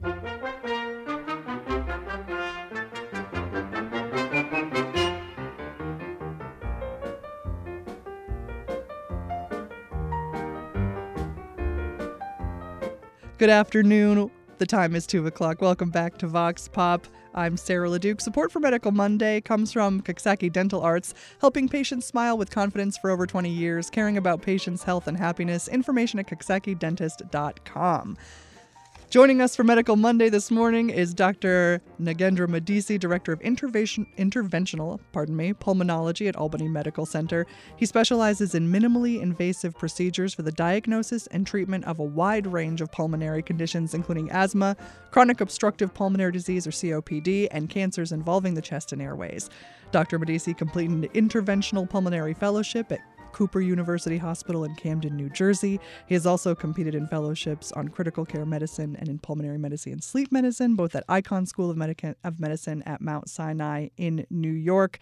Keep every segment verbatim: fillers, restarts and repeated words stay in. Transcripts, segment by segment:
Good afternoon. The time is two o'clock. Welcome back to Vox Pop. I'm Sarah LeDuc. Support for Medical Monday comes from Coxsackie Dental Arts, helping patients smile with confidence for over twenty years, caring about patients' health and happiness. Information at coxsackie dentist dot com. Joining us for Medical Monday this morning is Doctor Nagendra Madisi, Director of Intervention, Interventional pardon me, Pulmonology at Albany Medical Center. He specializes in minimally invasive procedures for the diagnosis and treatment of a wide range of pulmonary conditions, including asthma, chronic obstructive pulmonary disease or C O P D, and cancers involving the chest and airways. Doctor Madisi completed an interventional pulmonary fellowship at Cooper University Hospital in Camden, New Jersey. He has also competed in fellowships on critical care medicine and in pulmonary medicine and sleep medicine, both at Icahn School of, Medica- of Medicine at Mount Sinai in New York,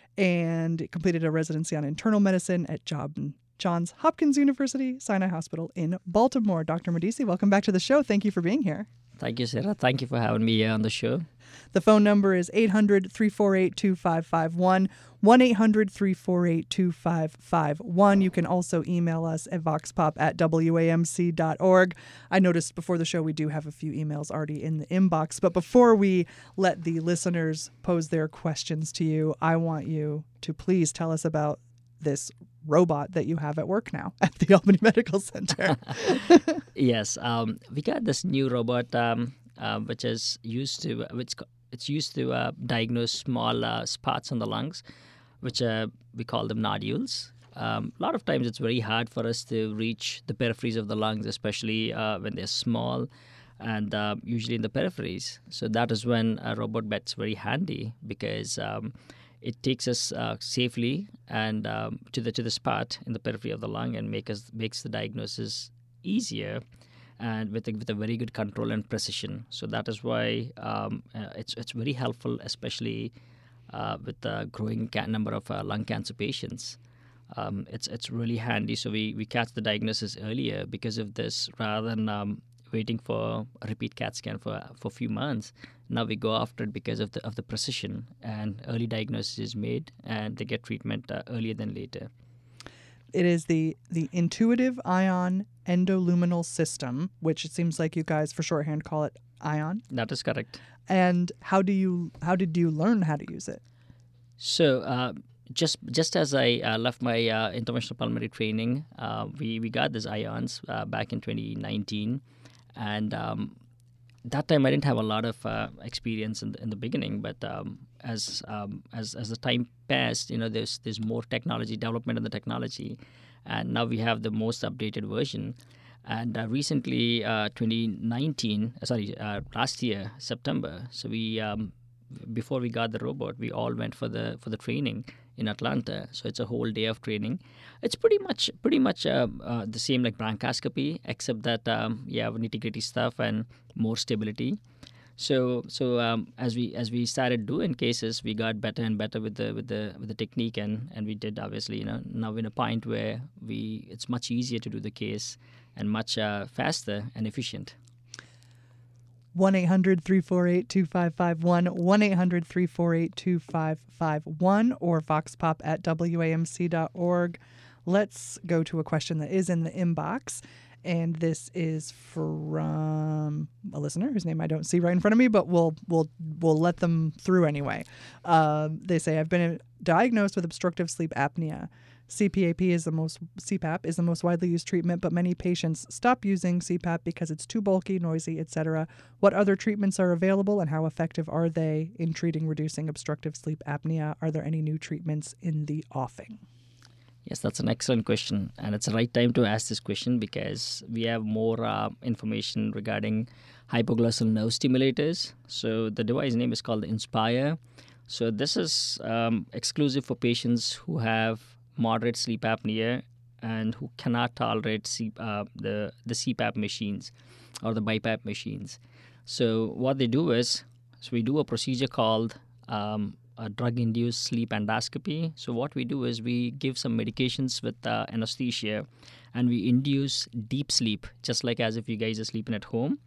and completed a residency on internal medicine at John- Johns Hopkins University, Sinai Hospital in Baltimore. Doctor Madisi, welcome back to the show. Thank you for being here. Thank you, Sarah. Thank you for having me here on the show. The phone number is eight hundred, three four eight, two five five one, one eight hundred, three four eight, two five five one. You can also email us at voxpop at w a m c dot org. I noticed before the show we do have a few emails already in the inbox, but before we let the listeners pose their questions to you, I want you to please tell us about this robot that you have at work now at the Albany Medical Center. Yes, um, we got this new robot um, uh, which is used to which it's used to uh, diagnose small uh, spots on the lungs, which uh, we call them nodules. Um, a lot of times it's very hard for us to reach the peripheries of the lungs, especially uh, when they're small and uh, usually in the peripheries. So that is when a robot bet's very handy because um, it takes us uh, safely and um, to the to the spot in the periphery of the lung and make us makes the diagnosis easier and with a, with a very good control and precision. So that is why um, uh, it's it's very helpful, especially uh, with the growing ca- number of uh, lung cancer patients. Um, it's it's really handy. So we, we catch the diagnosis earlier because of this, rather than um, waiting for a repeat CAT scan for for a few months. Now we go after it because of the of the precision, and early diagnosis is made, and they get treatment uh, earlier than later. It is the the Intuitive Ion Endoluminal System, which it seems like you guys, for shorthand, call it Ion. That is correct. And how do you how did you learn how to use it? So uh, just just as I uh, left my uh, interventional pulmonary training, uh, we we got these Ions uh, back in twenty nineteen, and um, that time I didn't have a lot of uh, experience in the, in the beginning, but um, as um, as as the time passed, you know, there's there's more technology development in the technology, and now we have the most updated version. And uh, recently, uh, twenty nineteen, sorry, uh, last year September. So we um, before we got the robot, we all went for the for the training in Atlanta. So it's a whole day of training. It's pretty much pretty much uh, uh, the same like bronchoscopy, except that um, you have nitty-gritty stuff and more stability. So so um, as we as we started doing cases, we got better and better with the with the with the technique, and, and we did obviously, you know, now in a point where we it's much easier to do the case and much uh, faster and efficient. one eight hundred, three four eight, two five five one, one eight hundred, three four eight, two five five one, or voxpop at w a m c dot org. Let's go to a question that is in the inbox, and this is from a listener whose name I don't see right in front of me, but we'll we'll we'll let them through anyway. Uh, they say, I've been diagnosed with obstructive sleep apnea. C PAP is the most C PAP is the most widely used treatment, but many patients stop using C PAP because it's too bulky, noisy, et cetera. What other treatments are available, and how effective are they in treating reducing obstructive sleep apnea? Are there any new treatments in the offing? Yes, that's an excellent question, and it's the right time to ask this question because we have more uh, information regarding hypoglossal nerve stimulators. So the device name is called the Inspire. So this is um, exclusive for patients who have moderate sleep apnea and who cannot tolerate C, uh, the the C PAP machines or the BiPAP machines. So what they do is, so we do a procedure called um, a drug-induced sleep endoscopy. So what we do is we give some medications with uh, anesthesia, and we induce deep sleep, just like as if you guys are sleeping at home.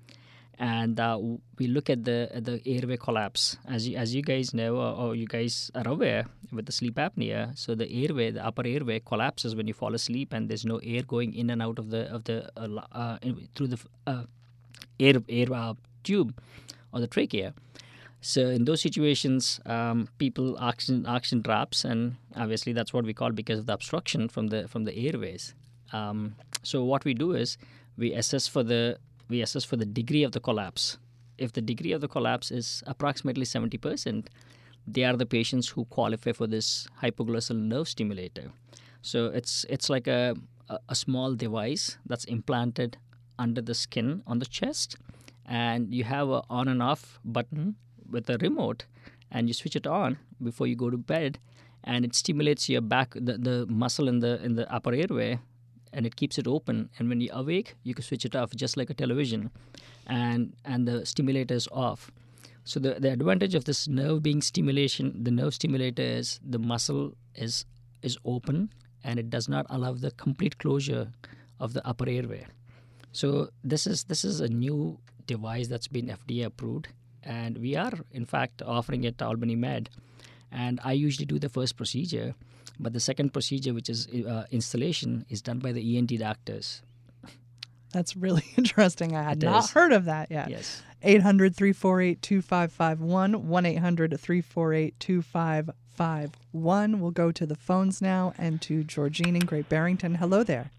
and uh, w- we look at the at the airway collapse. As you, as you guys know, or, or you guys are aware, with the sleep apnea, so the airway, the upper airway, collapses when you fall asleep, and there's no air going in and out of the of the uh, la- uh, in, through the uh, air air uh, tube or the trachea. So in those situations, um, people oxygen oxygen drops, and obviously that's what we call because of the obstruction from the from the airways. Um, so what we do is we assess for the we assess for the degree of the collapse. If the degree of the collapse is approximately seventy percent, they are the patients who qualify for this hypoglossal nerve stimulator. So it's it's like a a, a small device that's implanted under the skin on the chest, and you have a on and off button with a remote, and you switch it on before you go to bed, and it stimulates your back, the, the muscle in the in the upper airway, and it keeps it open. And when you awake, you can switch it off just like a television, and and the stimulator is off. So the, the advantage of this nerve being stimulation, the nerve stimulator is the muscle is is open, and it does not allow the complete closure of the upper airway. So this is this is a new device that's been F D A approved, and we are in fact offering it to Albany Med. And I usually do the first procedure, but the second procedure, which is uh, installation, is done by the E N T doctors. That's really interesting. I had It not is. heard of that yet. Yes. eight hundred, three four eight, two five five one, one eight hundred, three four eight, two five five one. We'll go to the phones now and to Georgine in Great Barrington. Hello there.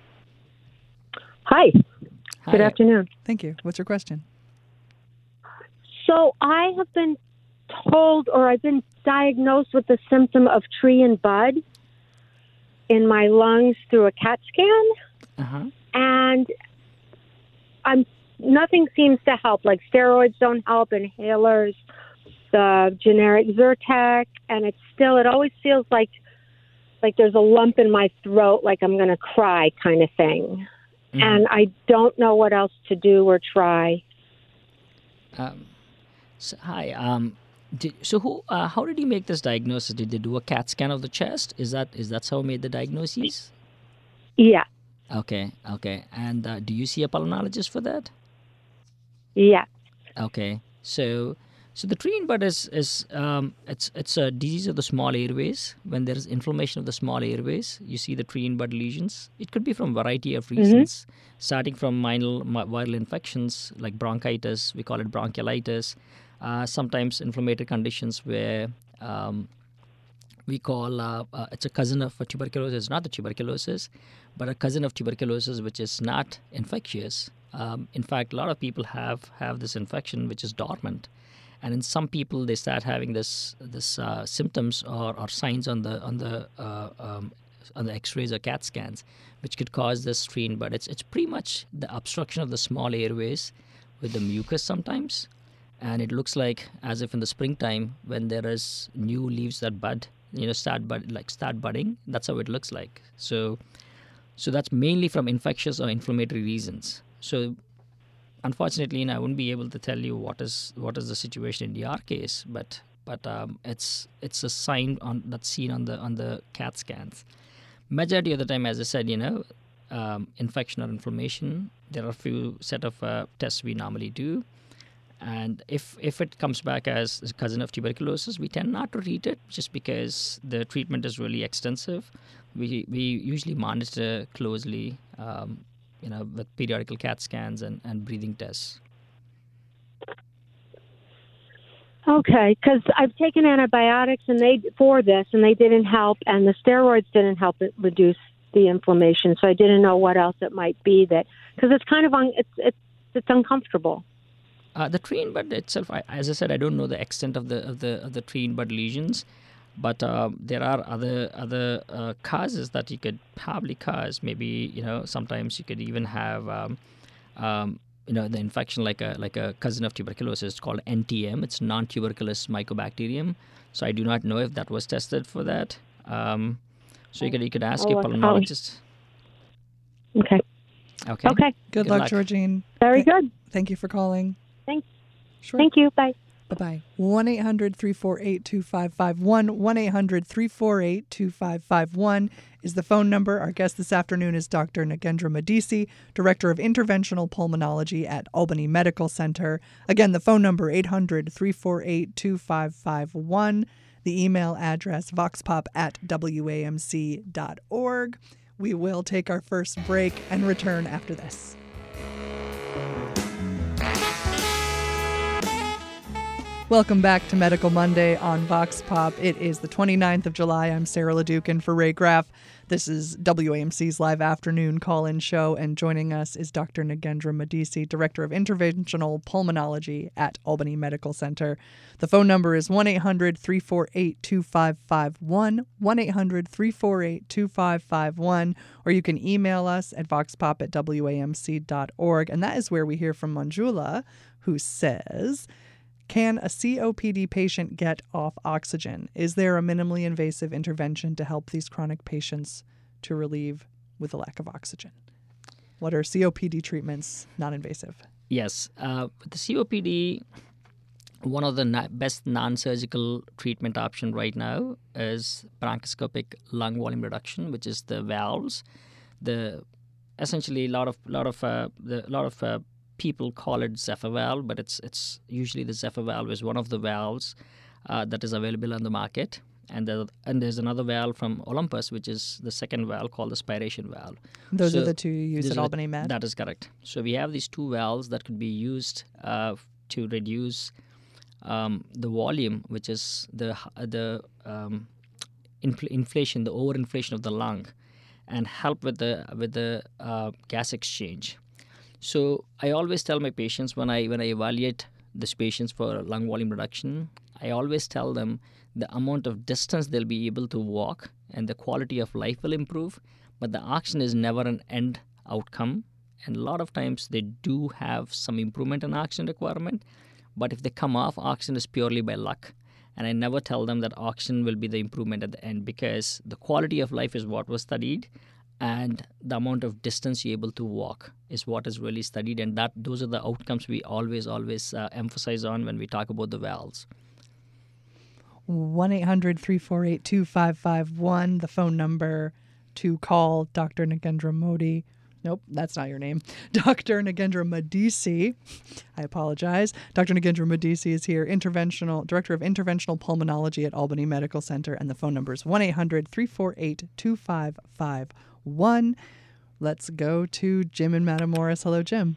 Hi. Hi. Good afternoon. Thank you. What's your question? So I have been told, or I've been diagnosed with the symptom of tree and bud in my lungs through a CAT scan, Uh-huh. and I'm nothing seems to help. Like steroids don't help, inhalers, the generic Zyrtec, and it's still. It always feels like like there's a lump in my throat, like I'm going to cry, kind of thing. Mhm. And I don't know what else to do or try. Um, so, hi. Um, did, so who? Uh, how did you make this diagnosis? Did they do a CAT scan of the chest? Is that is that how you made the diagnosis? Yeah, Okay. Okay. And uh, do you see a pulmonologist for that? yeah. Okay. So, so the tree in bud is is um, it's it's a disease of the small airways. When there is inflammation of the small airways, you see the tree in bud lesions. It could be from a variety of reasons, starting from viral viral infections like bronchitis. We call it bronchiolitis. Uh, sometimes inflammatory conditions where um, we call uh, uh, it's a cousin of tuberculosis, not the tuberculosis, but a cousin of tuberculosis, which is not infectious. Um, in fact, a lot of people have have this infection, which is dormant, and in some people they start having this this uh, symptoms or, or signs on the on the uh, um, on the X-rays or CAT scans, which could cause this strain. But it's it's pretty much the obstruction of the small airways with the mucus sometimes, and it looks like as if in the springtime when there is new leaves that bud, you know, start bud like start budding. That's how it looks like. So, so that's mainly from infectious or inflammatory reasons. So, unfortunately, you know, I wouldn't be able to tell you what is what is the situation in your case, but but um, it's it's a sign on that's seen on the on the CAT scans. Majority of the time, as I said, you know, um, infection or inflammation. There are a few set of uh, tests we normally do. And if if it comes back as a cousin of tuberculosis, we tend not to treat it just because the treatment is really extensive. We we usually monitor closely, um, you know, with periodical CAT scans and, and breathing tests. Okay, because I've taken antibiotics and they for this, and they didn't help, and the steroids didn't help it reduce the inflammation. So I didn't know what else it might be that because it's kind of un, it's it's it's uncomfortable. Uh, the tree in bud itself, I, as I said, I don't know the extent of the of the of the tree in bud lesions, but uh, there are other other uh, causes that you could probably cause. Maybe you know sometimes you could even have um, um, you know the infection like a like a cousin of tuberculosis. It's called N T M. It's non-tuberculous mycobacterium. So I do not know if that was tested for that. Um, so you could you could ask Oh, your okay. pulmonologist. Okay. Okay. Okay. Good, Good luck, luck. Georgine. Very Th- good. Thank you for calling. Thanks. Sure. Thank you. Bye. Bye-bye. one eight hundred, three four eight, two five five one. one eight hundred, three four eight, two five five one is is the phone number. Our guest this afternoon is Doctor Nagendra Madisi, Director of Interventional Pulmonology at Albany Medical Center. Again, the phone number, eight hundred, three four eight, two five five one. The email address, voxpop at w a m c dot org. We will take our first break and return after this. Welcome back to Medical Monday on Vox Pop. It is the twenty-ninth of July. I'm Sarah LeDuc in for Ray Graff. This is W A M C's live afternoon call-in show, and joining us is Doctor Nagendra Madisi, Director of Interventional Pulmonology at Albany Medical Center. The phone number is one eight hundred, three four eight, two five five one, one eight hundred, three four eight, two five five one, or you can email us at voxpop at w a m c dot org. And that is where we hear from Manjula, who says, can a C O P D patient get off oxygen? Is there a minimally invasive intervention to help these chronic patients to relieve with a lack of oxygen? What are C O P D treatments, non-invasive? Yes. Uh, with the C O P D, one of the na- best non-surgical treatment option right now is bronchoscopic lung volume reduction, which is the valves. The essentially a lot of lot of uh, the lot of uh, people call it Zephyr valve, but it's it's usually the Zephyr valve is one of the valves uh, that is available on the market. And, the, and there's another valve from Olympus, which is the second valve called the spiration valve. Those so are the two you use at Albany Med? That is correct. So we have these two valves that could be used uh, to reduce um, the volume, which is the the um, infl- inflation, the overinflation of the lung, and help with the with the uh, gas exchange. So I always tell my patients when I when I evaluate these patients for lung volume reduction, I always tell them the amount of distance they'll be able to walk and the quality of life will improve, but the oxygen is never an end outcome. And a lot of times they do have some improvement in oxygen requirement, but if they come off, oxygen is purely by luck. And I never tell them that oxygen will be the improvement at the end, because the quality of life is what was studied, and the amount of distance you're able to walk is what is really studied, and that those are the outcomes we always, always uh, emphasize on when we talk about the valves. one eight hundred, three four eight, two five five one, the phone number to call Doctor Nagendra Modi. Nope, that's not your name. Doctor Nagendra Madisi. I apologize. Doctor Nagendra Madisi is here, interventional Director of Interventional Pulmonology at Albany Medical Center, and the phone number is one eight hundred, three four eight, two five five one. Let's go to Jim in Matamoros. Hello, Jim.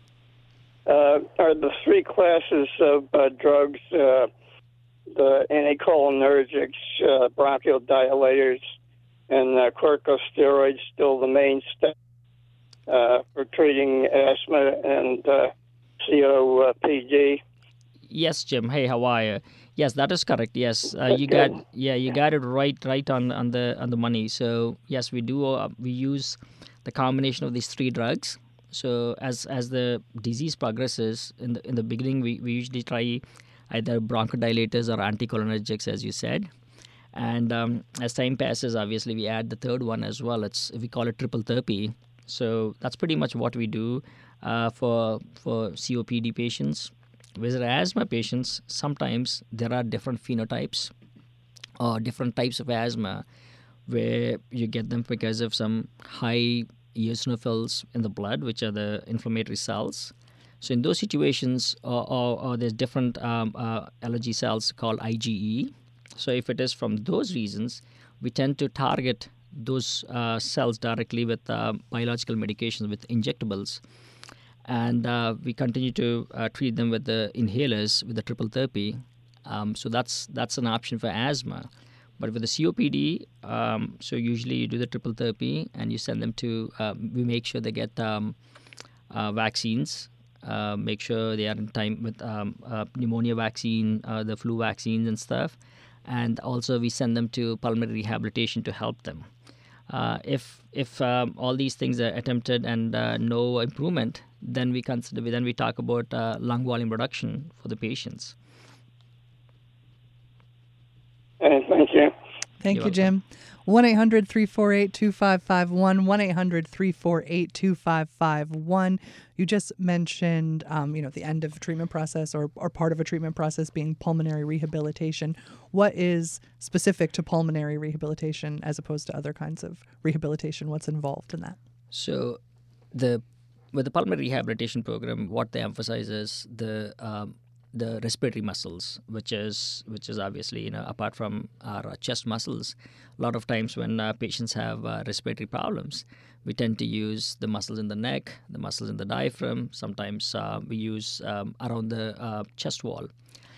Uh, are the three classes of uh, drugs, uh, the anticholinergics, uh, bronchodilators, and uh, corticosteroids, still the mainstay uh, for treating asthma and uh, C O P D? Yes, Jim. Hey, how are you? Yes, that is correct. Yes, uh, you got yeah, you got it right, right on on the on the money. So yes, we do. Uh, we use the combination of these three drugs. So as as the disease progresses, in the in the beginning, we, we usually try either bronchodilators or anticholinergics, as you said. And um, as time passes, obviously we add the third one as well. It's we call it triple therapy. So that's pretty much what we do uh, for for C O P D patients. With asthma patients, sometimes there are different phenotypes or different types of asthma where you get them because of some high eosinophils in the blood, which are the inflammatory cells. So in those situations, or, or, or there's different um, uh, allergy cells called I G E. So if it is from those reasons, we tend to target those uh, cells directly with uh, biological medications, with injectables. And uh, we continue to uh, treat them with the inhalers, with the triple therapy. Um, so that's that's an option for asthma. But with the C O P D, um, so usually you do the triple therapy and you send them to, uh, we make sure they get um, uh, vaccines, uh, make sure they are in time with um, uh, pneumonia vaccine, uh, the flu vaccines and stuff. And also we send them to pulmonary rehabilitation to help them. Uh, if if um, all these things are attempted and uh, no improvement, then we consider then we talk about uh, lung volume reduction for the patients. Uh, thank you. Thank You're you, welcome. Jim. one eight hundred three four eight two five five one, one eight hundred three four eight two five five one. You just mentioned, um, you know, the end of a treatment process or, or part of a treatment process being pulmonary rehabilitation. What is specific to pulmonary rehabilitation as opposed to other kinds of rehabilitation? What's involved in that? So, the with the pulmonary rehabilitation program, what they emphasize is the um, the respiratory muscles, which is which is obviously, you know, apart from our uh, chest muscles. A lot of times when uh, patients have uh, respiratory problems, we tend to use the muscles in the neck, the muscles in the diaphragm. Sometimes uh, we use um, around the uh, chest wall.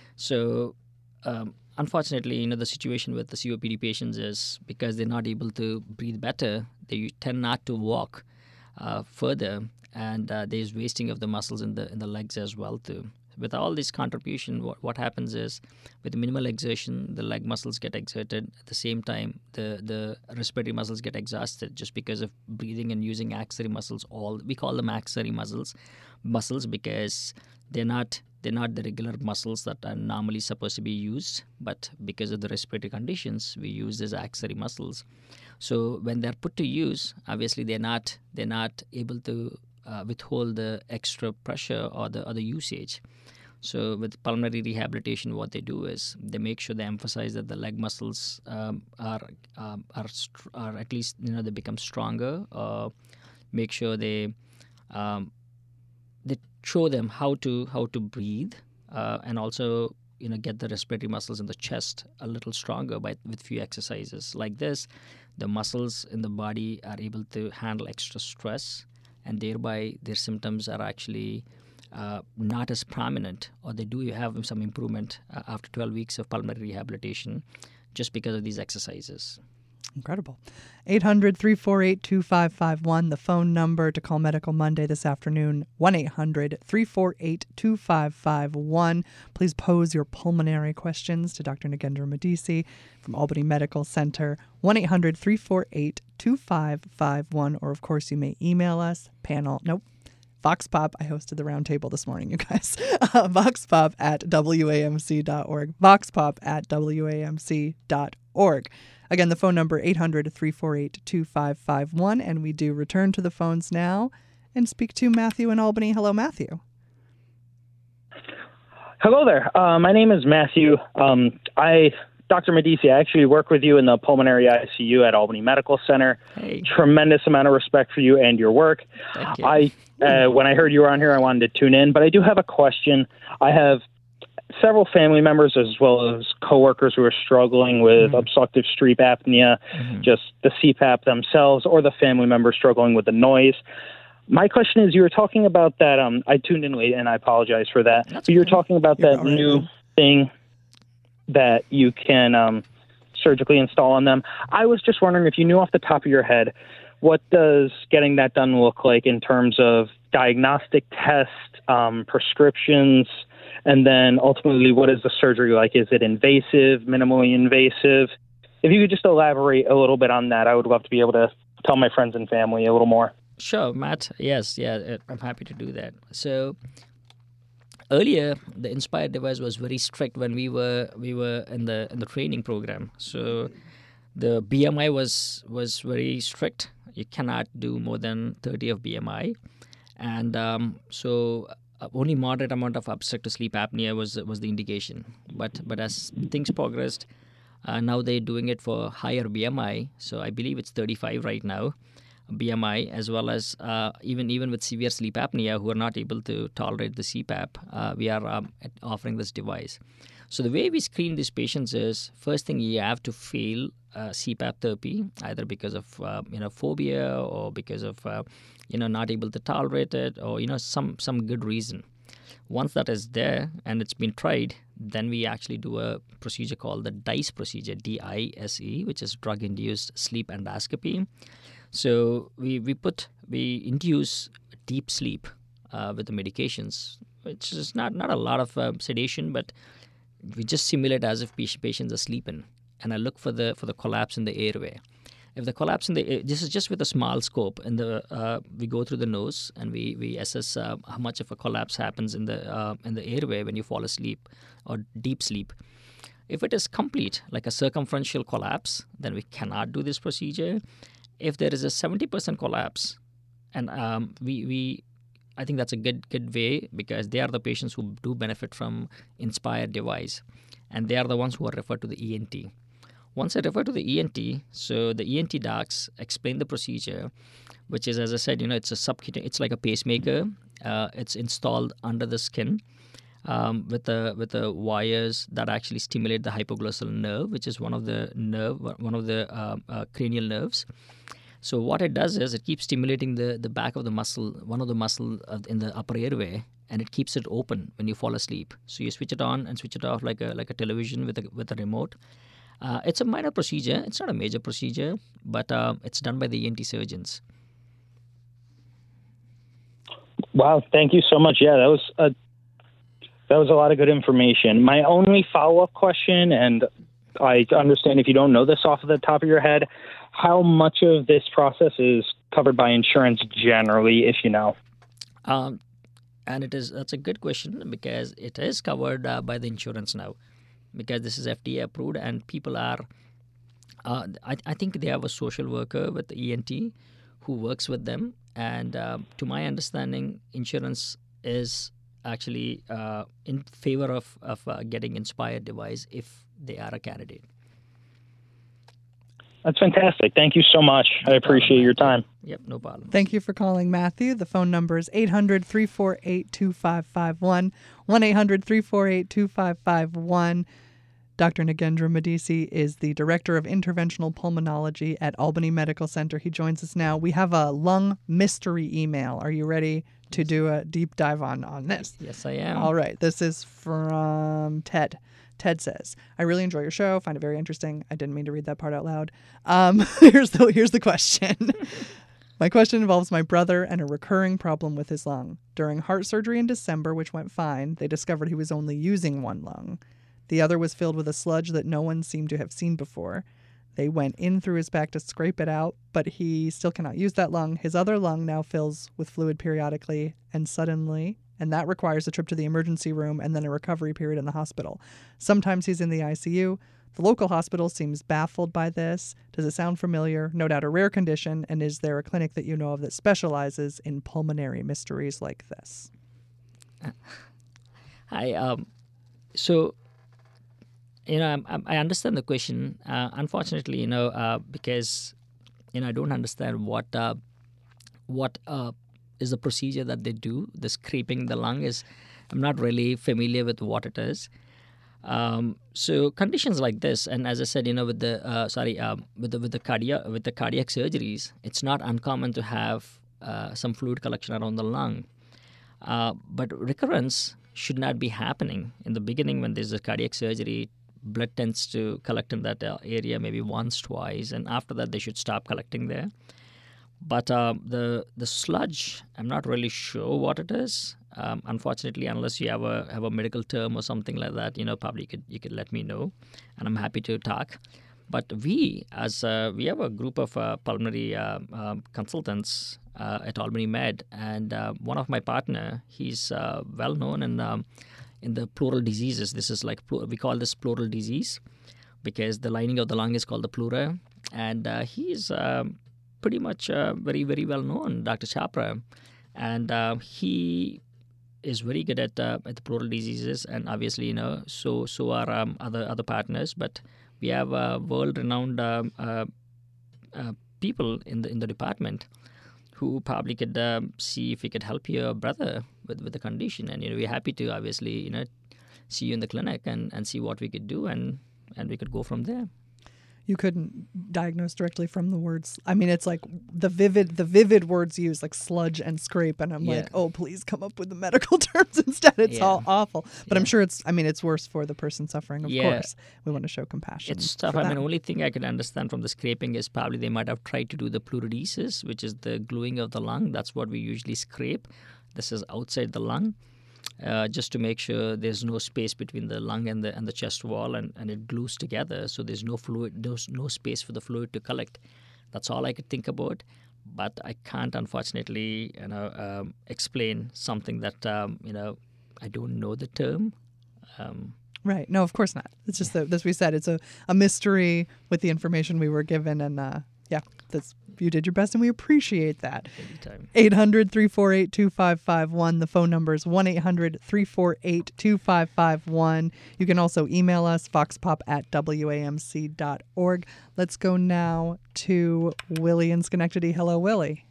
So, um, unfortunately, you know, the situation with the C O P D patients is because they're not able to breathe better, they tend not to walk uh, further, and uh, there's wasting of the muscles in the in the legs as well too. With all this contribution, what, what happens is, with minimal exertion, the leg muscles get exerted. At the same time, the, the respiratory muscles get exhausted just because of breathing and using axillary muscles. All we call them axillary muscles, muscles because they're not they're not the regular muscles that are normally supposed to be used. But because of the respiratory conditions, we use these axillary muscles. So when they're put to use, obviously they're not they're not able to uh, withhold the extra pressure or the or the usage. So with pulmonary rehabilitation, what they do is they make sure they emphasize that the leg muscles um, are um, are str- are at least, you know, they become stronger. Uh, make sure they um, they show them how to how to breathe, uh, and also, you know, get the respiratory muscles in the chest a little stronger by with few exercises like this. The muscles in the body are able to handle extra stress, and thereby their symptoms are actually Uh, not as prominent, or they do have some improvement uh, after twelve weeks of pulmonary rehabilitation just because of these exercises. Incredible. eight hundred three four eight two five five one, the phone number to call Medical Monday this afternoon, one eight hundred three four eight two five five one. Please pose your pulmonary questions to Doctor Nagendra Medici from Albany Medical Center, one eight hundred three four eight two five five one, or of course you may email us, panel, nope, VoxPop. I hosted the roundtable this morning, you guys. Uh, VoxPop at W A M C dot org. VoxPop at W A M C dot org. Again, the phone number eight hundred three four eight two five five one. And we do return to the phones now and speak to Matthew in Albany. Hello, Matthew. Hello there. Uh, my name is Matthew. Um, I, Doctor Medici, I actually work with you in the pulmonary I C U at Albany Medical Center. Hey. Tremendous amount of respect for you and your work. Thank you. I, uh, when I heard you were on here, I wanted to tune in, but I do have a question. I have several family members as well as coworkers who are struggling with mm-hmm. obstructive sleep apnea, mm-hmm. just the C PAP themselves, or the family member struggling with the noise. My question is, you were talking about that, um, I tuned in late and I apologize for that, That's but you were cool. talking about You're that right. new thing that you can um, surgically install on them. I was just wondering if you knew off the top of your head, what does getting that done look like in terms of diagnostic tests, um, prescriptions, and then ultimately what is the surgery like? Is it invasive, minimally invasive? If you could just elaborate a little bit on that, I would love to be able to tell my friends and family a little more. Sure, Matt. Yes, yeah, I'm happy to do that. So earlier, the Inspire device was very strict when we were we were in the in the training program. So the B M I was was very strict. You cannot do more than thirty of B M I, and um, so only moderate amount of obstructive sleep apnea was was the indication. But but as things progressed, uh, now they're doing it for higher B M I. So I believe it's thirty-five right now. B M I, as well as uh, even even with severe sleep apnea who are not able to tolerate the C PAP, uh, we are um, offering this device. So the way we screen these patients is, first thing, you have to fail uh, C PAP therapy, either because of uh, you know phobia or because of uh, you know not able to tolerate it, or you know some some good reason. Once that is there and it's been tried, then we actually do a procedure called the DISE procedure, D I S E, which is drug-induced sleep endoscopy. So we, we put we induce deep sleep uh, with the medications, which is not, not a lot of uh, sedation, but we just simulate as if patients are sleeping, and I look for the for the collapse in the airway. If the collapse in the this is just with a small scope, and the uh, we go through the nose and we we assess uh, how much of a collapse happens in the uh, in the airway when you fall asleep or deep sleep. If it is complete, like a circumferential collapse, then we cannot do this procedure. If there is a seventy percent collapse, and um, we, we, I think that's a good good way, because they are the patients who do benefit from Inspire device, and they are the ones who are referred to the E N T. Once I refer to the E N T, so the E N T docs explain the procedure, which is, as I said, you know, it's a subcutaneous, it's like a pacemaker. Uh, it's installed under the skin um, with the with the wires that actually stimulate the hypoglossal nerve, which is one of the nerve, one of the uh, uh, cranial nerves. So what it does is it keeps stimulating the, the back of the muscle, one of the muscle in the upper airway, and it keeps it open when you fall asleep. So you switch it on and switch it off like a like a television with a with a remote. Uh, it's a minor procedure. It's not a major procedure, but uh, it's done by the E N T surgeons. Wow, thank you so much. Yeah, that was a that was a lot of good information. My only follow-up question, and I understand if you don't know this off of the top of your head, how much of this process is covered by insurance generally, if you know? Um, and it is that's a good question, because it is covered uh, by the insurance now, because this is F D A approved, and people are, uh, I, I think they have a social worker with the E N T who works with them. And uh, to my understanding, insurance is actually uh, in favor of, of uh, getting Inspire device if they are a candidate. That's fantastic. Thank you so much. I appreciate your time. Yep, no problem. Thank you for calling, Matthew. The phone number is eight hundred, three four eight, two five five one, one eight hundred, three four eight, two five five one. Doctor Nagendra Medici is the Director of Interventional Pulmonology at Albany Medical Center. He joins us now. We have a lung mystery email. Are you ready to do a deep dive on, on this? Yes, I am. All right. This is from Ted. Ted says, I really enjoy your show. Find it very interesting. I didn't mean to read that part out loud. Um, here's the here's the question. My question involves my brother and a recurring problem with his lung. During heart surgery in December, which went fine, they discovered he was only using one lung. The other was filled with a sludge that no one seemed to have seen before. They went in through his back to scrape it out, but he still cannot use that lung. His other lung now fills with fluid periodically and suddenly, and that requires a trip to the emergency room and then a recovery period in the hospital. Sometimes he's in the I C U. The local hospital seems baffled by this. Does it sound familiar? No doubt a rare condition, and is there a clinic that you know of that specializes in pulmonary mysteries like this? Hi, um, so... You know, I, I understand the question. Uh, unfortunately, you know, uh, because you know, I don't understand what uh, what uh, is the procedure that they do. The scraping the lung is, I'm not really familiar with what it is. Um, so conditions like this, and as I said, you know, with the uh, sorry, um, with the with the cardiac with the cardiac surgeries, it's not uncommon to have uh, some fluid collection around the lung, uh, but recurrence should not be happening in the beginning when there's a cardiac surgery. Blood tends to collect in that uh, area maybe once, twice, and after that they should stop collecting there. But uh, the the sludge, I'm not really sure what it is. Um, unfortunately, unless you have a have a medical term or something like that, you know, probably you could you could let me know, and I'm happy to talk. But we, as uh, we have a group of uh, pulmonary uh, uh, consultants uh, at Albany Med, and uh, one of my partner, he's uh, well known in um, in the pleural diseases. This is like we call this pleural disease because the lining of the lung is called the pleura, and uh, he's uh, pretty much uh, very very well known, Doctor Chapra, and uh, he is very good at uh, at the pleural diseases, and obviously you know so so are um, other other partners, but we have uh, world renowned uh, uh, uh, people in the in the department who probably could uh, see if we could help your brother with, with the condition. And, you know, we're happy to obviously, you know, see you in the clinic and, and see what we could do, and, and we could go from there. You couldn't diagnose directly from the words. I mean, it's like the vivid the vivid words used, like sludge and scrape, and I'm yeah. like, oh, please come up with the medical terms instead. It's yeah. all awful. But yeah. I'm sure it's, I mean, it's worse for the person suffering, of yeah. course. We want to show compassion. It's tough. I mean, the only thing I can understand from the scraping is probably they might have tried to do the pleurodesis, which is the gluing of the lung. That's what we usually scrape. This is outside the lung. Uh, just to make sure there's no space between the lung and the and the chest wall, and, and it glues together, so there's no fluid, there's no space for the fluid to collect. That's all I could think about, but I can't, unfortunately, you know, um, explain something that um, you know I don't know the term. Um, Right. No, of course not. It's just that, as we said, it's a, a mystery with the information we were given. And uh, yeah, that's, you did your best, and we appreciate that. Anytime. eight hundred, three four eight, two five five one. The phone number is one eight hundred, three four eight, two five five one. You can also email us, voxpop at W A M C dot org. Let's go now to Willie in Schenectady. Hello, Willie.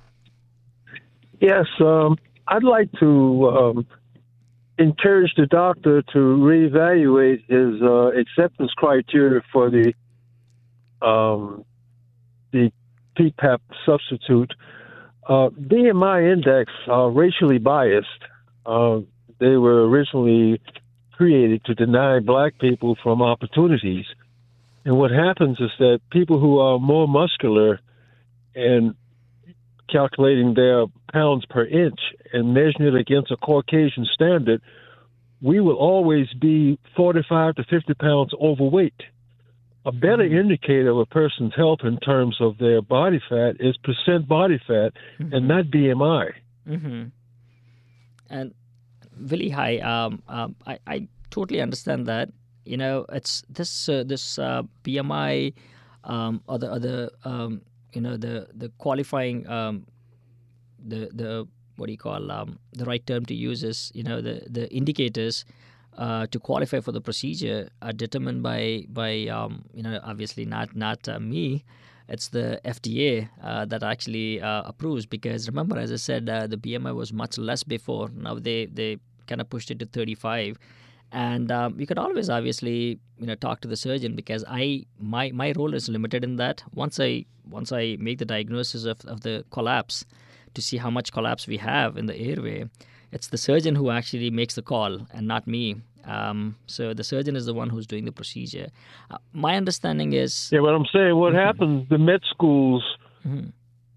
Yes, um, I'd like to um, encourage the doctor to reevaluate his uh, acceptance criteria for the um, the P PAP substitute. Uh, B M I index are racially biased. Uh, they were originally created to deny black people from opportunities. And what happens is that people who are more muscular and calculating their pounds per inch and measuring it against a Caucasian standard, we will always be forty-five to fifty pounds overweight. A better mm-hmm. indicator of a person's health in terms of their body fat is percent body fat mm-hmm. and not B M I. Mm-hmm. And Willie, hi. Um, um, I, I totally understand that. You know, it's this uh, this uh, B M I um, or the other um, you know the the qualifying um, the the what do you call um, the right term to use is you know the the indicators uh, to qualify for the procedure are determined by by um, you know obviously not not uh, me. It's the F D A uh, that actually uh, approves, because remember, as I said, uh, the B M I was much less before. Now they they kind of pushed it to thirty-five. And um, you could always obviously you know talk to the surgeon, because I my my role is limited in that. Once I once I make the diagnosis of, of the collapse to see how much collapse we have in the airway, it's the surgeon who actually makes the call and not me. Um, so the surgeon is the one who's doing the procedure. Uh, my understanding is yeah. What I'm saying, what mm-hmm. happens? The med schools mm-hmm.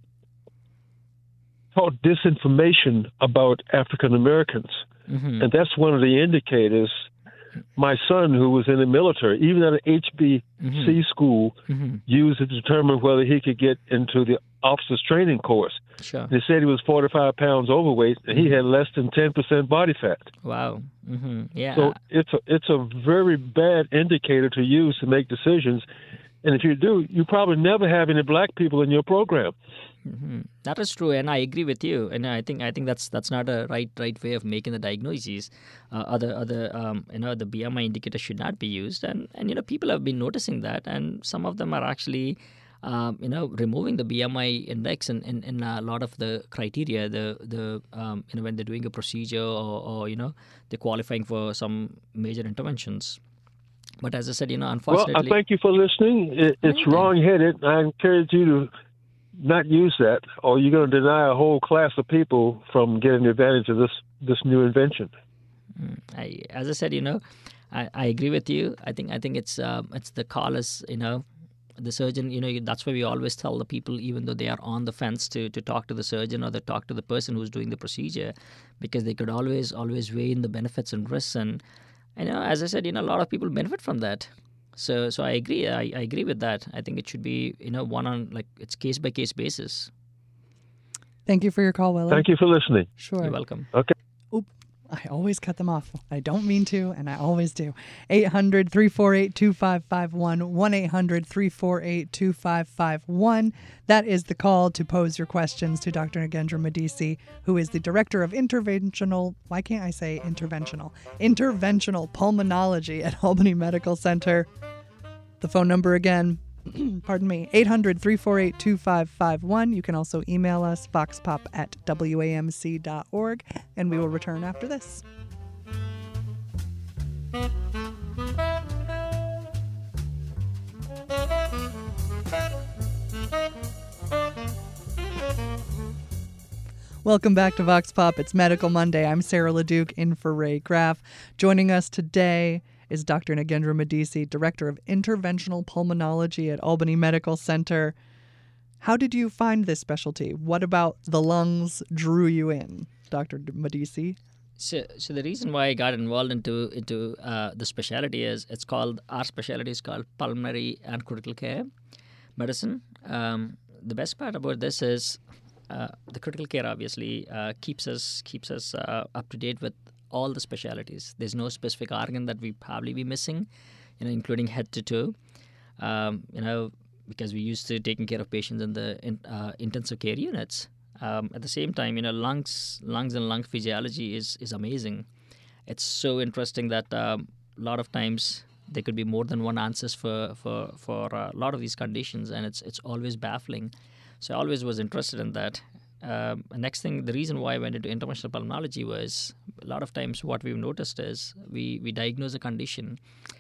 taught disinformation about African Americans. Mm-hmm. And that's one of the indicators. My son, who was in the military, even at an H B C mm-hmm. school, mm-hmm. used it to determine whether he could get into the officers training course. Sure. They said he was forty-five pounds overweight, and he had less than ten percent body fat. Wow. Mm-hmm. Yeah. So it's a, it's a very bad indicator to use to make decisions. And if you do, you probably never have any black people in your program. Mm-hmm. That is true, and I agree with you. And I think I think that's that's not a right right way of making the diagnoses. Uh, other other um, you know the B M I indicator should not be used, and and you know people have been noticing that, and some of them are actually um, you know removing the B M I index in, in, in a lot of the criteria. The the um, you know when they're doing a procedure or, or you know they're qualifying for some major interventions. But as I said, you know, unfortunately. Well, I thank you for listening. It, it's wrong-headed. I encourage you to not use that, or you're going to deny a whole class of people from getting advantage of this this new invention. I, as I said, you know, I, I agree with you. I think I think it's uh, it's the call is, you know, the surgeon. You know, that's why we always tell the people, even though they are on the fence, to to talk to the surgeon or to talk to the person who's doing the procedure, because they could always always weigh in the benefits and risks. And And you know, as I said, you know, a lot of people benefit from that. So, so I agree. I, I agree with that. I think it should be, you know, one on like it's case by case basis. Thank you for your call, Willie. Thank you for listening. Sure. You're welcome. Okay. Oop, I always cut them off. I don't mean to, and I always do. eight hundred, three four eight, two five five one, one eight hundred, three four eight, two five five one. That is the call to pose your questions to Doctor Nagendra Medici, who is the Director of Interventional, why can't I say interventional? Interventional Pulmonology at Albany Medical Center. The phone number again, pardon me, eight hundred, three four eight, two five five one. You can also email us, voxpop at W A M C dot org, and we will return after this. Welcome back to Vox Pop. It's Medical Monday. I'm Sarah LeDuc in for Ray Graff. Joining us today is Doctor Nagendra Medici, Director of Interventional Pulmonology at Albany Medical Center. How did you find this specialty? What about the lungs drew you in, Doctor Medici? So, so the reason why I got involved into into uh, the specialty is it's called our specialty is called pulmonary and critical care medicine. Um, the best part about this is uh, the critical care obviously uh, keeps us keeps us uh, up to date with all the specialties. There's no specific organ that we probably be missing, you know, including head to toe. Um, you know, because we used to taking care of patients in the in, uh, intensive care units. Um, at the same time, you know, lungs, lungs and lung physiology is is amazing. It's so interesting that um, a lot of times there could be more than one answers for for for a lot of these conditions, and it's it's always baffling. So I always was interested in that. Um, next thing, the reason why I went into interventional pulmonology was a lot of times what we've noticed is we we diagnose a condition.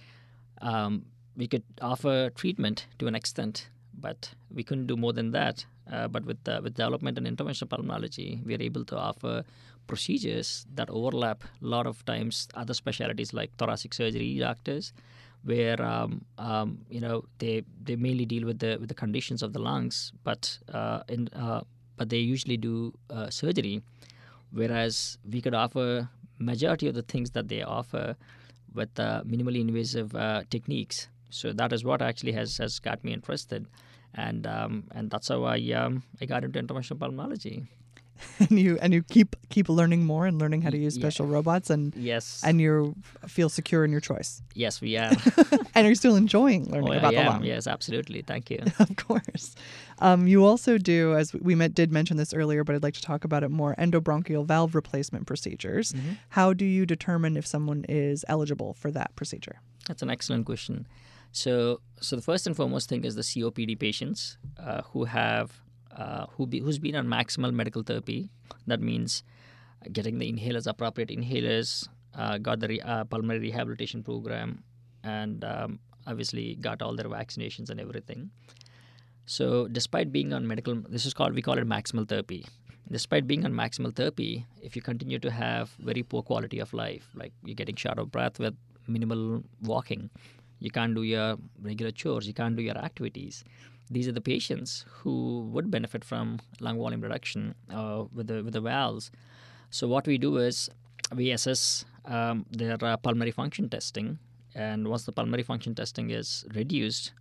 Um, we could offer treatment to an extent, but we couldn't do more than that. Uh, but with uh, with development in interventional pulmonology, we are able to offer procedures that overlap a lot of times other specialties like thoracic surgery doctors, where um, um, you know they they mainly deal with the with the conditions of the lungs, but uh, in uh, but they usually do uh, surgery, whereas we could offer majority of the things that they offer with uh, minimally invasive uh, techniques. So that is what actually has, has got me interested, and um, and that's how I um, I got into interventional pulmonology. And you and you keep keep learning more and learning how to use special yeah. robots, and yes, and you feel secure in your choice. Yes, we are. And are you still enjoying learning oh, about I the am. lung? Yes, absolutely. Thank you. Of course. Um, you also do, as we met, did mention this earlier, but I'd like to talk about it more, endobronchial valve replacement procedures. Mm-hmm. How do you determine if someone is eligible for that procedure? That's an excellent question. So, so the first and foremost thing is the C O P D patients uh, who have uh, who be, who's been on maximal medical therapy. That means getting the inhalers, appropriate inhalers, uh, got the re, uh, pulmonary rehabilitation program, and um, obviously got all their vaccinations and everything. So, despite being on medical, this is called we call it maximal therapy. Despite being on maximal therapy, if you continue to have very poor quality of life, like you're getting short of breath with minimal walking, you can't do your regular chores, you can't do your activities. These are the patients who would benefit from lung volume reduction uh, with the with the valves. So what we do is we assess um, their uh, pulmonary function testing, and once the pulmonary function testing is reduced,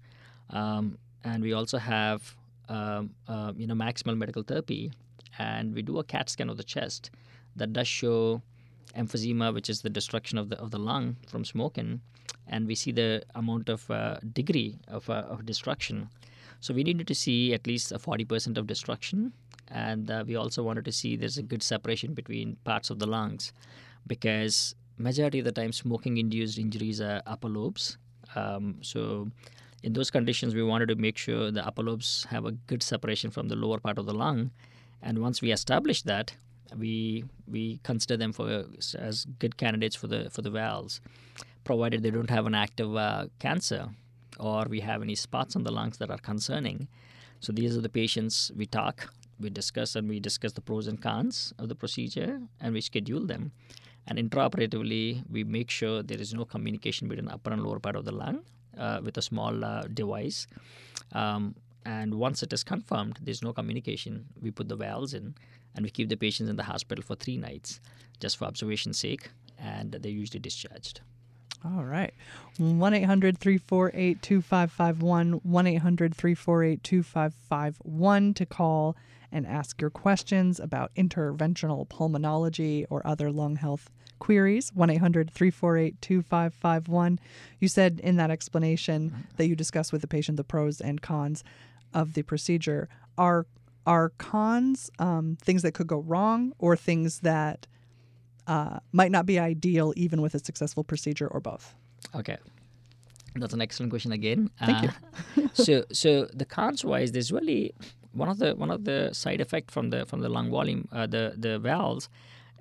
um, and we also have um, uh, you know maximal medical therapy, and we do a CAT scan of the chest that does show emphysema, which is the destruction of the of the lung from smoking, and we see the amount of uh, degree of, uh, of destruction. So we needed to see at least a forty percent of destruction, and uh, we also wanted to see there's a good separation between parts of the lungs, because majority of the time smoking-induced injuries are upper lobes. Um, so in those conditions, we wanted to make sure the upper lobes have a good separation from the lower part of the lung, and once we establish that, we we consider them for as good candidates for the for the valves, provided they don't have an active uh, cancer or we have any spots on the lungs that are concerning. So these are the patients we talk, we discuss, and we discuss the pros and cons of the procedure, and we schedule them. And intraoperatively, we make sure there is no communication between the upper and lower part of the lung uh, with a small uh, device. Um, and once it is confirmed there's no communication, we put the valves in, and we keep the patients in the hospital for three nights just for observation's sake, and they're usually discharged. All right. one eight hundred three four eight two five five one, one eight hundred three four eight two five five one to call and ask your questions about interventional pulmonology or other lung health queries. one eight hundred three four eight two five five one. You said in that explanation that you discussed with the patient the pros and cons of the procedure. Are, are cons um, things that could go wrong, or things that Uh, might not be ideal even with a successful procedure, or both? Okay. That's an excellent question again. Thank uh, you. so so the cons wise, there's really one of the one of the side effect from the from the lung volume, uh, the, the valves,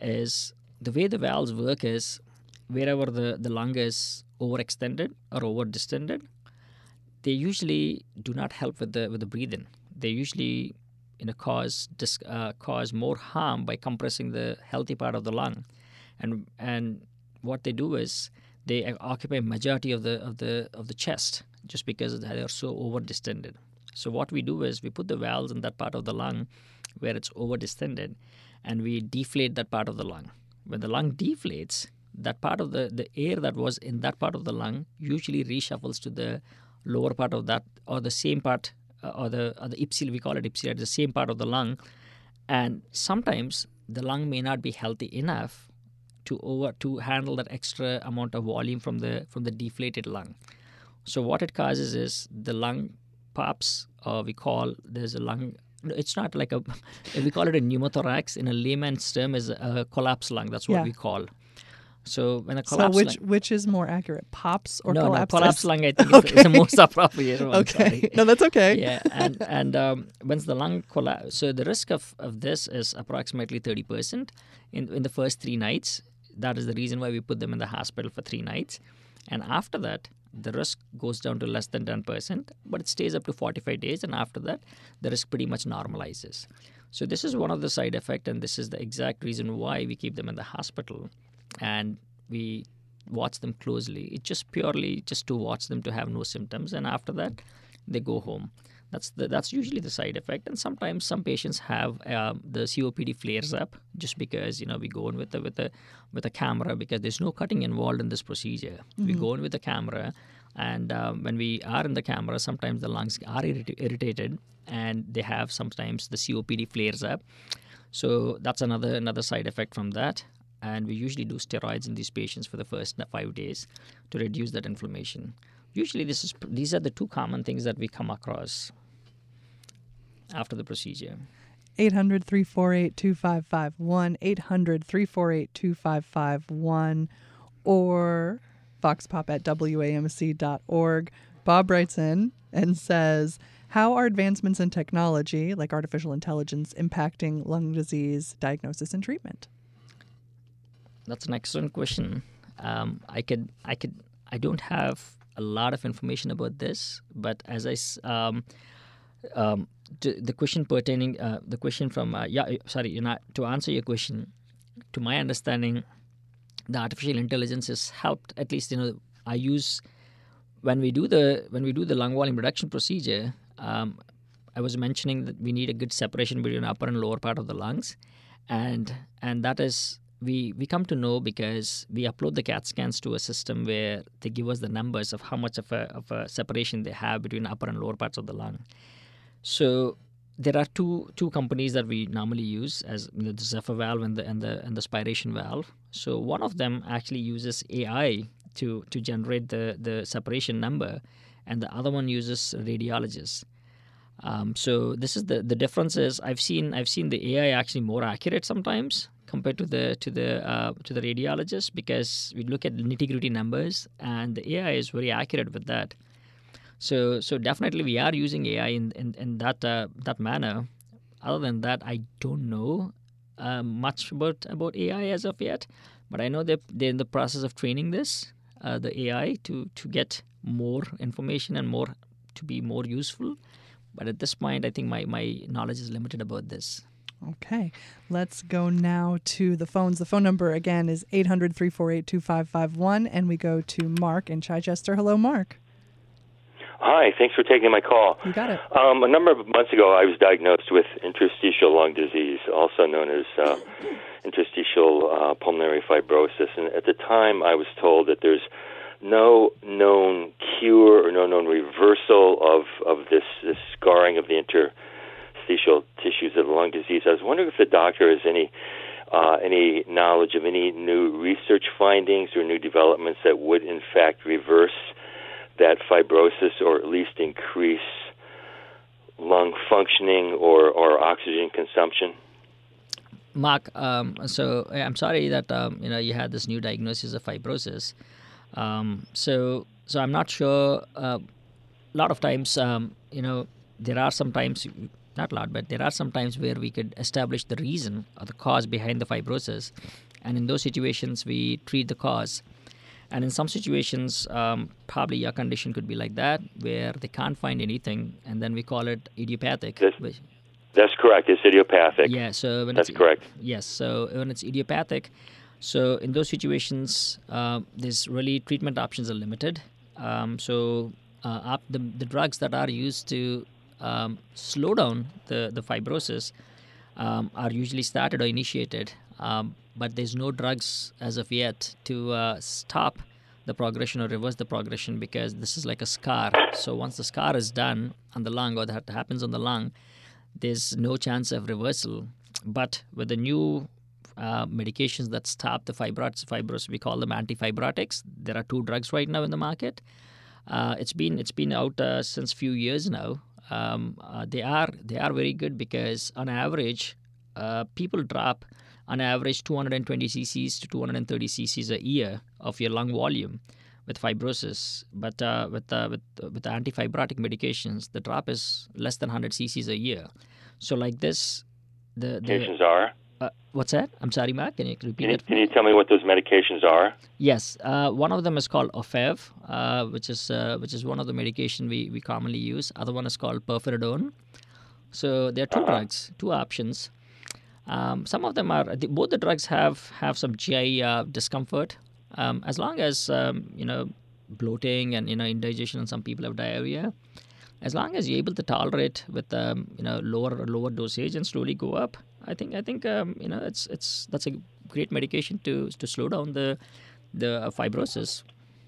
is the way the valves work is wherever the, the lung is overextended or over distended, they usually do not help with the with the breathing. They usually you know cause dis, uh, cause more harm by compressing the healthy part of the lung. And and what they do is they occupy majority of the of the of the chest just because they are so over distended. So what we do is we put the valves in that part of the lung where it's over distended, and we deflate that part of the lung. When the lung deflates, that part of the, the air that was in that part of the lung usually reshuffles to the lower part of that, or the same part, uh, or the or the ipsilateral, we call it ipsilateral, the same part of the lung. And sometimes the lung may not be healthy enough to over to handle that extra amount of volume from the from the deflated lung. So what it causes is the lung pops, or we call there's a lung. It's not like a we call it a pneumothorax. In a layman's term, is a collapsed lung. That's what Yeah. we call. So when a So collapsed which lung, which is more accurate, pops or no, collapse? no, collapsed lung I think is, the, is the most appropriate one. Okay, Sorry. no, that's okay. Yeah, and and um, once the lung collapse, so the risk of, of this is approximately thirty percent in in the first three nights. That is the reason why we put them in the hospital for three nights, and after that, the risk goes down to less than ten percent, but it stays up to forty-five days, and after that, the risk pretty much normalizes. So this is one of the side effects, and this is the exact reason why we keep them in the hospital, and we watch them closely. It's just purely just to watch them to have no symptoms, and after that, they go home. That's the, that's usually the side effect, and sometimes some patients have um, the C O P D flares up just because you know we go in with a with a with a camera because there's no cutting involved in this procedure. Mm-hmm. We go in with the camera, and um, when we are in the camera, sometimes the lungs are irrit- irritated, and they have sometimes the C O P D flares up. So that's another another side effect from that. And we usually do steroids in these patients for the first five days to reduce that inflammation. Usually, this is these are the two common things that we come across after the procedure. eight hundred, three four eight, two five five one, eight hundred, three four eight, two five five one, or voxpop at W A M C dot org. Bob writes in and says, how are advancements in technology, like artificial intelligence, impacting lung disease diagnosis and treatment? That's an excellent question. Um, I could, I could, I don't have a lot of information about this, but as I, um, um, to the question pertaining, uh, the question from, uh, yeah, sorry, you know, to answer your question, to my understanding, the artificial intelligence has helped. At least, you know, I use when we do the when we do the lung volume reduction procedure. Um, I was mentioning that we need a good separation between upper and lower part of the lungs, and and that is. We we come to know because we upload the CAT scans to a system where they give us the numbers of how much of a of a separation they have between upper and lower parts of the lung. So there are two two companies that we normally use as you know, the Zephyr valve and the and the and the spiration valve. So one of them actually uses A I to to generate the the separation number, and the other one uses radiologists. Um, so this is the the difference is I've seen I've seen the A I actually more accurate sometimes compared to the to the uh, to the radiologist because we look at nitty-gritty numbers and the A I is very accurate with that. So so definitely we are using A I in in, in that uh, that manner. Other than that, I don't know uh, much about about A I as of yet, but I know that they're in the process of training this uh, the A I to to get more information and more to be more useful. But at this point, I think my my knowledge is limited about this. Okay, let's go now to the phones. The phone number again is eight hundred, three four eight, two five five one, and we go to Mark in Chichester. Hello, Mark. Hi, thanks for taking my call. You got it. Um, a number of months ago, I was diagnosed with interstitial lung disease, also known as uh, interstitial uh, pulmonary fibrosis. And at the time, I was told that there's no known cure or no known reversal of, of this, this scarring of the interstitial tissues of the lung disease. I was wondering if the doctor has any uh, any knowledge of any new research findings or new developments that would, in fact, reverse that fibrosis or at least increase lung functioning or, or oxygen consumption. Mark, um, so I'm sorry that um, you know you had this new diagnosis of fibrosis. Um, so so I'm not sure. Uh, a lot of times, um, you know, there are some times, not a lot, but there are some times where we could establish the reason or the cause behind the fibrosis, and in those situations we treat the cause. And in some situations, um, probably your condition could be like that, where they can't find anything, and then we call it idiopathic. That's, which, that's correct. It's idiopathic. yeah. So when that's it's, correct. Yes. So when it's idiopathic, so in those situations, uh, there's really treatment options are limited. Um, so uh, up the the drugs that are used to um, slow down the the fibrosis um, are usually started or initiated. Um, but there's no drugs as of yet to uh, stop the progression or reverse the progression because this is like a scar. So once the scar is done on the lung or that happens on the lung, there's no chance of reversal. But with the new uh, medications that stop the fibrosis. Fibrosis, we call them antifibrotics. There are two drugs right now in the market. Uh, it's been it's been out uh, since few years now. Um, uh, they are they are very good because on average, uh, people drop on average two hundred twenty cc's to two hundred thirty cc's a year of your lung volume with fibrosis. But uh, with uh, with with the antifibrotic medications, the drop is less than one hundred cc's a year. So like this, the, the Medications are? Uh, what's that? I'm sorry, Mark. Can you repeat Can you, that? can you tell me what those medications are? Yes, uh, one of them is called Ofev, uh, which is uh, which is one of the medication we, we commonly use. Other one is called Perfidone. So there are two uh-huh. drugs, two options. Um, some of them are both the drugs have have some G I uh, discomfort. Um, as long as um, you know bloating and you know indigestion, and some people have diarrhea. As long as you're able to tolerate with um, you know lower lower dosage and slowly go up, I think I think um, you know it's it's that's a great medication to to slow down the the fibrosis.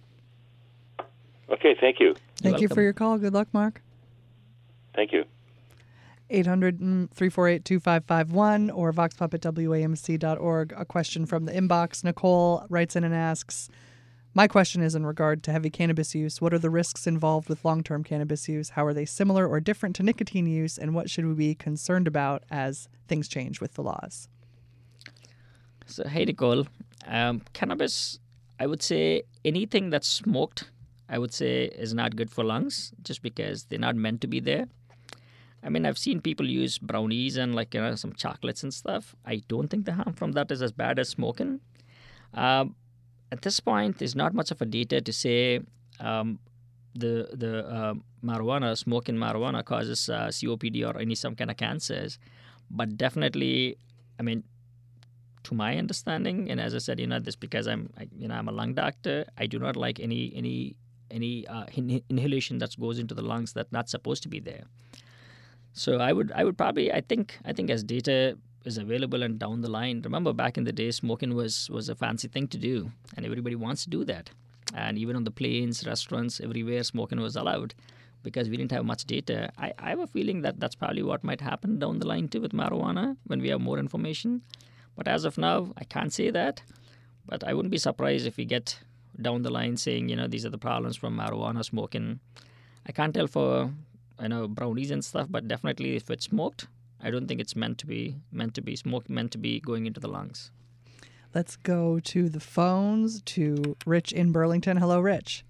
Okay, thank you. Thank you for your call. Good luck, Mark. Thank you. eight hundred, three four eight, two five five one or voxpop at W A M C dot org. A question from the inbox. Nicole writes in and asks, my question is in regard to heavy cannabis use. What are the risks involved with long-term cannabis use? How are they similar or different to nicotine use? And what should we be concerned about as things change with the laws? So, hey, Nicole. Um, cannabis, I would say anything that's smoked, I would say is not good for lungs just because they're not meant to be there. I mean, I've seen people use brownies and like, you know, some chocolates and stuff. I don't think the harm from that is as bad as smoking. Um, At this point, there's not much of a data to say um, the the uh, marijuana, smoking marijuana causes uh, C O P D or any some kind of cancers. But definitely, I mean, to my understanding, and as I said, you know, this because I'm, I, you know, I'm a lung doctor. I do not like any any any uh, in- inhalation that goes into the lungs that's not supposed to be there. So I would I would probably I think I think as data is available and down the line. Remember, back in the day, smoking was was a fancy thing to do, and everybody wants to do that. And even on the planes, restaurants, everywhere, smoking was allowed because we didn't have much data. I, I have a feeling that that's probably what might happen down the line too with marijuana when we have more information. But as of now, I can't say that. But I wouldn't be surprised if we get down the line saying, you know, these are the problems from marijuana smoking. I can't tell for, you know, brownies and stuff, but definitely if it's smoked, I don't think it's meant to be meant to be smoke meant to be going into the lungs. Let's go to the phones to Rich in Burlington. Hello, Rich.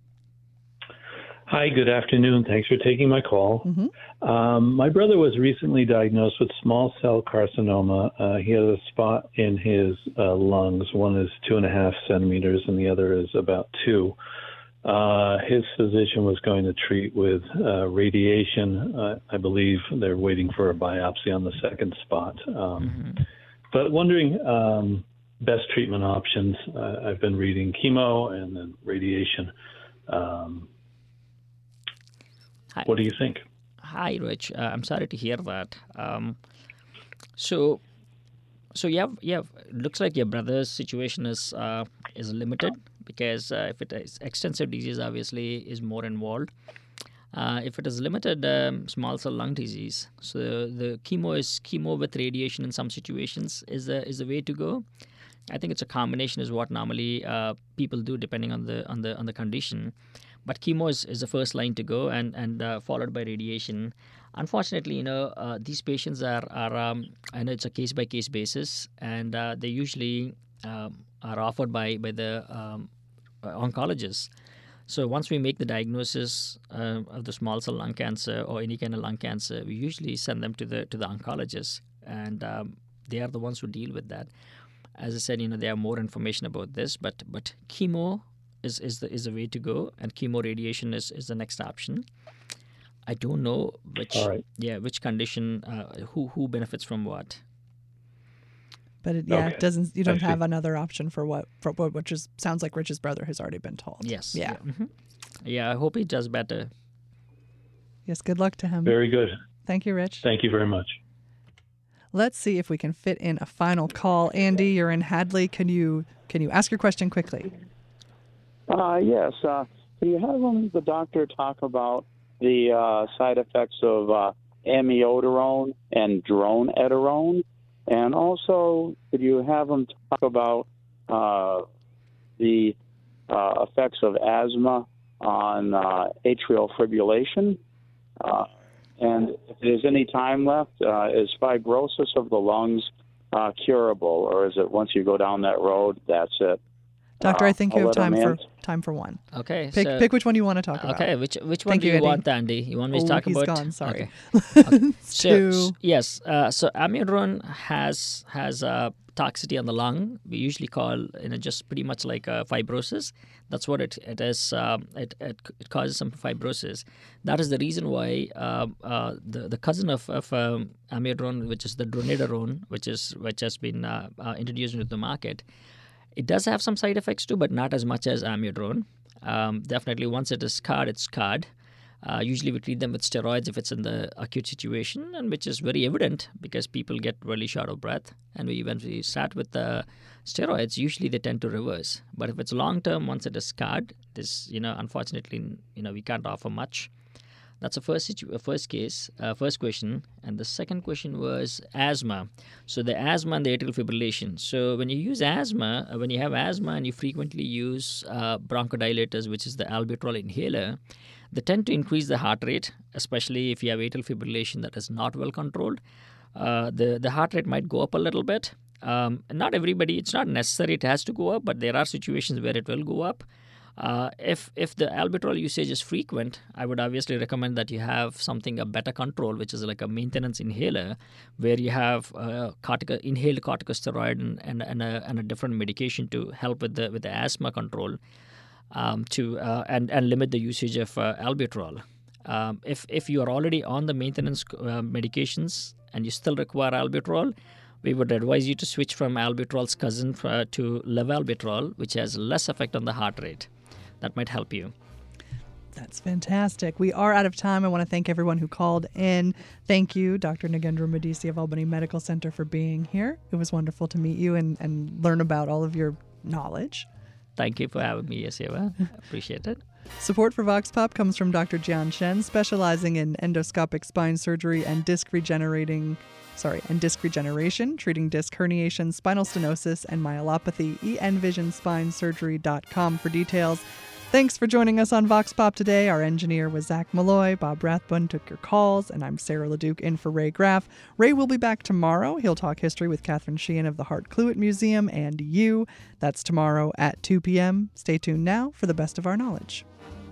Hi, good afternoon. Thanks for taking my call. Mm-hmm. Um, my brother was recently diagnosed with small cell carcinoma. Uh, he has a spot in his uh, lungs. One is two and a half centimeters and the other is about two. Uh, his physician was going to treat with uh, radiation. Uh, I believe they're waiting for a biopsy on the second spot. Um, Mm-hmm. But wondering um, best treatment options. Uh, I've been reading chemo and then radiation. Um, Hi. what do you think? Hi, Rich. Uh, I'm sorry to hear that. Um, so, so you have, you have, it looks like your brother's situation is uh, is limited because uh, if it is extensive disease, obviously, is more involved. Uh, if it is limited um, small cell lung disease, so the chemo is chemo with radiation in some situations is a is a way to go. I think it's a combination is what normally uh, people do depending on the on the on the condition. But chemo is, is the first line to go, and and uh, followed by radiation. Unfortunately, you know, uh, these patients are are um, I know it's a case by case basis, and uh, they usually um, are offered by by the um, oncologists. So once we make the diagnosis uh, of the small cell lung cancer or any kind of lung cancer, we usually send them to the to the oncologist, and um, they are the ones who deal with that. As I said, you know, they have more information about this, but but chemo is is the is the way to go, and chemo radiation is, is the next option. I don't know which right. yeah which condition uh, who who benefits from what. But it, yeah, Okay. it doesn't. You don't I see. have another option for what for what, which is sounds like Rich's brother has already been told. Yes. Yeah. Yeah. Mhm. Yeah, I hope he does better. Yes. Good luck to him. Very good. Thank you, Rich. Thank you very much. Let's see if we can fit in a final call. Andy, you're in Hadley. Can you can you ask your question quickly? Uh, yes. Uh, can you have um, the doctor talk about the uh, side effects of uh, amiodarone and dronedarone? And also, could you have them talk about uh, the uh, effects of asthma on uh, atrial fibrillation? Uh, and if there's any time left, uh, is fibrosis of the lungs uh, curable, or is it once you go down that road, that's it? Doctor, uh, I think you I'll have let time him for in. time for one. Okay. Pick so, pick which one you want to talk about. Okay, which which one Thank do you, you Eddie. want, Andy? You want me to Oh, talk he's about? gone, sorry. Okay. so, Two. s- yes. Uh, so amiodarone has has a toxicity on the lung. We usually call you know just pretty much like uh, fibrosis. That's what it it is. Um, it, it it causes some fibrosis. That is the reason why um, uh, the the cousin of of um, amiodarone, which is the dronedarone, which is which has been uh, uh, introduced into the market. It does have some side effects too, but not as much as amiodarone. Um, definitely, once it is scarred, it's scarred. Uh, usually, we treat them with steroids if it's in the acute situation, and which is very evident because people get really short of breath. And we, when we start with the steroids, usually they tend to reverse. But if it's long term, once it is scarred, this you know, unfortunately, you know, we can't offer much. That's the first situ- first case, uh, first question. And the second question was asthma. So the asthma and the atrial fibrillation. So when you use asthma, uh, when you have asthma and you frequently use uh, bronchodilators, which is the albuterol inhaler, they tend to increase the heart rate, especially if you have atrial fibrillation that is not well controlled. Uh, the, the heart rate might go up a little bit. Um, not everybody, it's not necessary it has to go up, but there are situations where it will go up. Uh, if if the albuterol usage is frequent, I would obviously recommend that you have something a better control, which is like a maintenance inhaler, where you have uh, cortico, inhaled corticosteroid and and, and, a, and a different medication to help with the with the asthma control, um, to uh, and and limit the usage of uh, albuterol. Um, if if you are already on the maintenance uh, medications and you still require albuterol, we would advise you to switch from albuterol's cousin uh, to levalbuterol, which has less effect on the heart rate. That might help you. That's fantastic. We are out of time. I want to thank everyone who called in. Thank you, Doctor Nagendra Medici of Albany Medical Center, for being here. It was wonderful to meet you and, and learn about all of your knowledge. Thank you for having me, Yasiva. Appreciate it. Support for Vox Pop comes from Doctor Jian Shen, specializing in endoscopic spine surgery and disc regenerating Sorry, and disc regeneration, treating disc herniation, spinal stenosis, and myelopathy. e n vision spine surgery dot com for details. Thanks for joining us on Vox Pop today. Our engineer was Zach Malloy. Bob Rathbun took your calls, and I'm Sarah LeDuc in for Ray Graff. Ray will be back tomorrow. He'll talk history with Catherine Sheehan of the Hart-Cluett Museum and you. That's tomorrow at two p.m. Stay tuned now for the best of our knowledge.